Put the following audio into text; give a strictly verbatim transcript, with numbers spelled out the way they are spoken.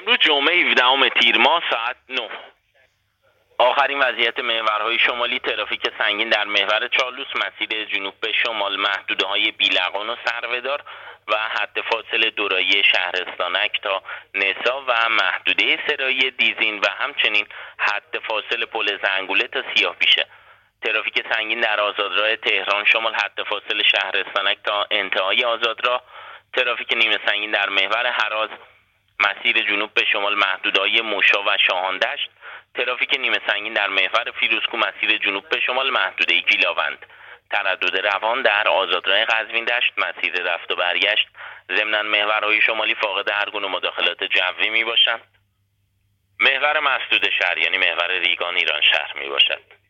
امروز جمعه هفدهم تیر ماه ساعت نه. آخرین وضعیت محورهای شمالی: ترافیک سنگین در محور چالوس مسیر جنوب به شمال، محدوده‌های بیلقان و سرودار و حد فاصل دورایی شهرستانک تا نسا و محدوده سرایی دیزین و همچنین حد فاصل پل زنگوله تا سیاه‌پیشه. ترافیک سنگین در آزادراه تهران شمال، حد فاصل شهرستانک تا انتهای آزادراه. ترافیک نیمه سنگین در محور هراز مسیر جنوب به شمال، محدوده‌های موشا و شاهاندشت. ترافیک نیمه سنگین در محور فیروزکوه مسیر جنوب به شمال، محدوده گیلاوند. تردد روان در آزادراه قزوین دشت مسیر رفت و برگشت. ضمناً محورهای شمالی فاقد هر گونه مداخلات جوی می باشند. محور مسدود شهر یعنی محور ریگان ایران شهر می باشد.